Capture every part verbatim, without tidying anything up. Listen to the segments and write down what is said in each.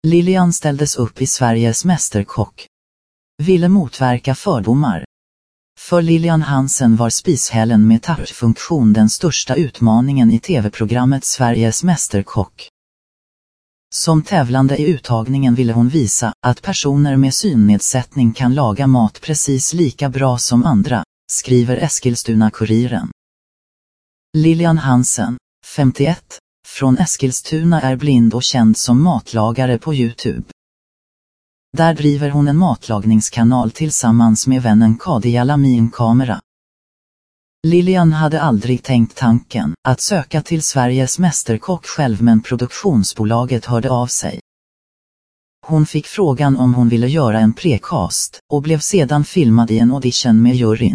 Lilian ställdes upp i Sveriges mästerkock. Ville motverka fördomar. För Lilian Hansen var spishällen med tappfunktion den största utmaningen i tv-programmet Sveriges mästerkock. Som tävlande i uttagningen ville hon visa att personer med synnedsättning kan laga mat precis lika bra som andra, skriver Eskilstuna-Kuriren. Lilian Hansen, femtioett, från Eskilstuna är blind och känd som matlagare på YouTube. Där driver hon en matlagningskanal tillsammans med vännen Kadia Lamin Kamera. Lilian hade aldrig tänkt tanken att söka till Sveriges mästerkock själv, men produktionsbolaget hörde av sig. Hon fick frågan om hon ville göra en precast och blev sedan filmad i en audition med juryn.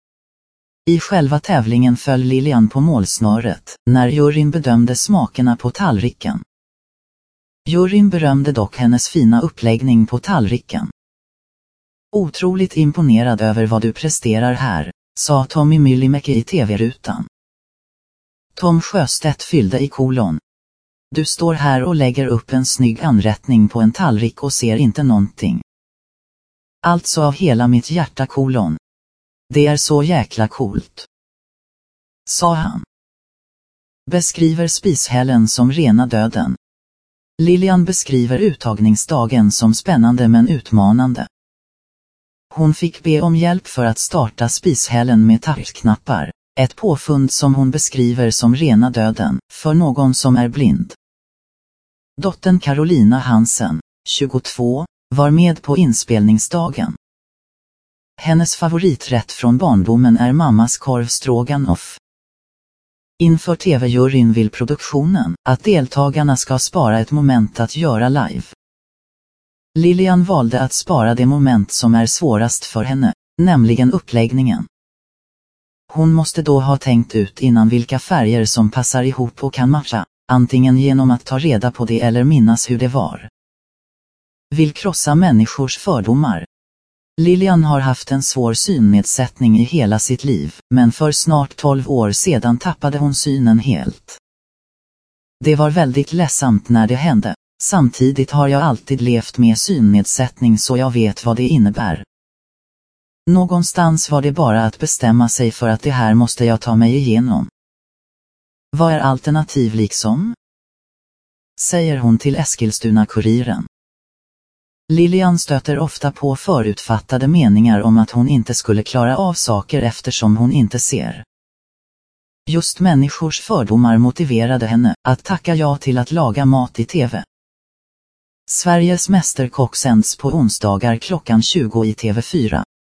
I själva tävlingen föll Lilian på målsnöret när juryn bedömde smakerna på tallriken. Juryn berömde dock hennes fina uppläggning på tallriken. Otroligt imponerad över vad du presterar här, sa Tommy Myllymäki i tv-rutan. Tom Sjöstedt fyllde i kolon. Du står här och lägger upp en snygg anrättning på en tallrik och ser inte någonting. Alltså av hela mitt hjärta kolon. Det är så jäkla coolt, sa han. Beskriver spishällen som rena döden. Lilian beskriver uttagningsdagen som spännande men utmanande. Hon fick be om hjälp för att starta spishällen med touchknappar, ett påfund som hon beskriver som rena döden för någon som är blind. Dottern Carolina Hansen, tjugotvå, var med på inspelningsdagen. Hennes favoriträtt från barndomen är mammas korv stroganoff. Inför tv-juryn vill produktionen att deltagarna ska spara ett moment att göra live. Lilian valde att spara det moment som är svårast för henne, nämligen uppläggningen. Hon måste då ha tänkt ut innan vilka färger som passar ihop och kan matcha, antingen genom att ta reda på det eller minnas hur det var. Vill krossa människors fördomar. Lilian har haft en svår synnedsättning i hela sitt liv, men för snart tolv år sedan tappade hon synen helt. Det var väldigt ledsamt när det hände. Samtidigt har jag alltid levt med synnedsättning så jag vet vad det innebär. Någonstans var det bara att bestämma sig för att det här måste jag ta mig igenom. Vad är alternativ liksom? Säger hon till Eskilstuna-Kuriren. Lilian stöter ofta på förutfattade meningar om att hon inte skulle klara av saker eftersom hon inte ser. Just människors fördomar motiverade henne att tacka ja till att laga mat i tv. Sveriges mästerkock sänds på onsdagar klockan tjugo i T V fyra.